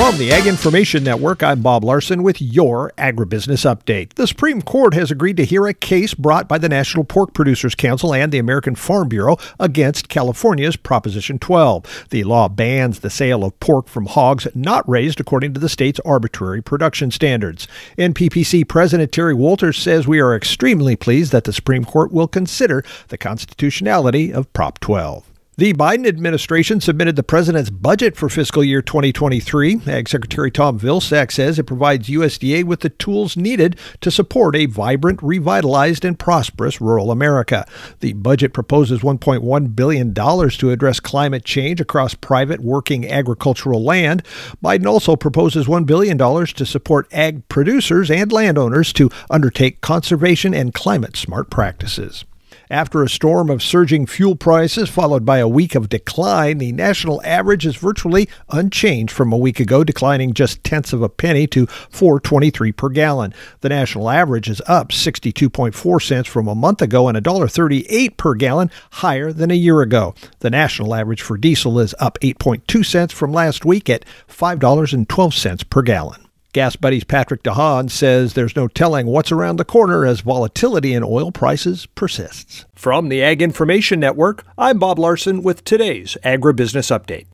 From the Ag Information Network, I'm Bob Larson with your Agribusiness Update. The Supreme Court has agreed to hear a case brought by the National Pork Producers Council and the American Farm Bureau against California's Proposition 12. The law bans the sale of pork from hogs not raised according to the state's arbitrary production standards. NPPC President Terry Walters says we are extremely pleased that the Supreme Court will consider the constitutionality of Prop 12. The Biden administration submitted the president's budget for fiscal year 2023. Ag Secretary Tom Vilsack says it provides USDA with the tools needed to support a vibrant, revitalized, and prosperous rural America. The budget proposes $1.1 billion to address climate change across private working agricultural land. Biden also proposes $1 billion to support ag producers and landowners to undertake conservation and climate-smart practices. After a storm of surging fuel prices followed by a week of decline, the national average is virtually unchanged from a week ago, declining just tenths of a penny to $4.23 per gallon. The national average is up 62.4 cents from a month ago and $1.38 per gallon higher than a year ago. The national average for diesel is up 8.2 cents from last week at $5.12 per gallon. Gas Buddy's Patrick DeHaan says there's no telling what's around the corner as volatility in oil prices persists. From the Ag Information Network, I'm Bob Larson with today's Agribusiness Update.